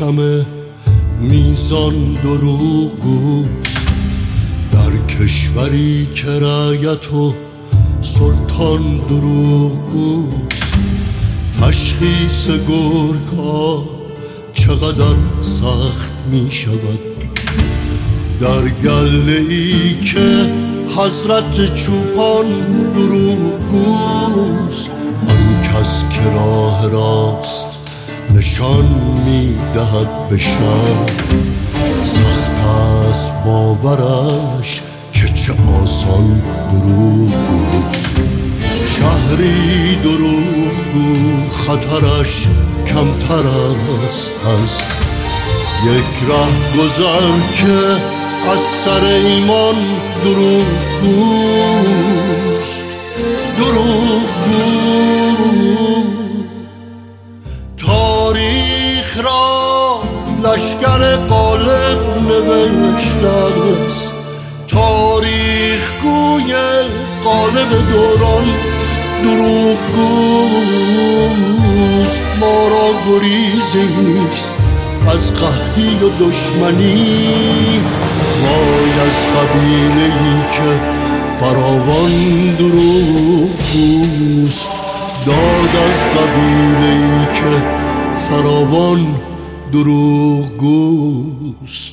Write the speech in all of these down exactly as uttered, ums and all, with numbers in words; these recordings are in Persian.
کمه میزان دروغگوست، در کشوری که رعیت و سلطان دروغگوست. تشخیص گرگ‌ها چقدر سخت می شود در گله‌ای که حضرت چوپان دروغگوست. آن کس که راه راست نشان می دهد به شهر، سخت است باورش که چه آسان دروغگوست. شهری دروغگو خطرش کمتر است از یک ره گذر که از سر ایمان دروغگوست. دروغگو تاریخ را لشکر غالب نوشته است، تاریخ گوی غالب دوران دروغگوست. ما را گریزی نیست از قحطی و دشمنی، وای از قبیله‌ای که فراوان دروغگوست. داد از قبیله‌ای که فراوان دروغگوست.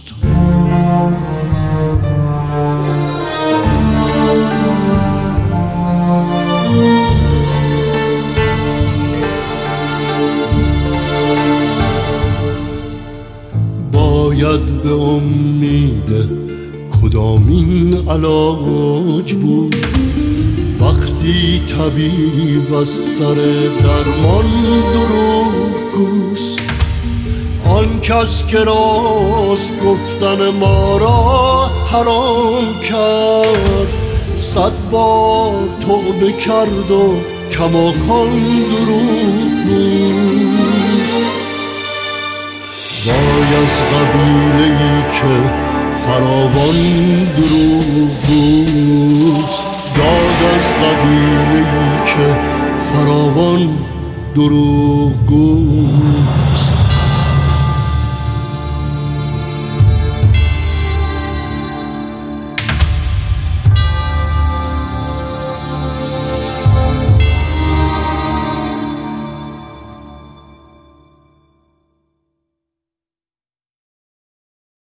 باید به امید کدامین علاج بود وقتی طبیب از سر درمان دروغگوست. آن کس که راست گفتن ما را حرام کرد، صد بار توبه کرد و کماکان دروغگوست. وای از قبیله‌ای که فراوان دروغگوست، داد از قبیله‌ای که فراوان دروغگوست.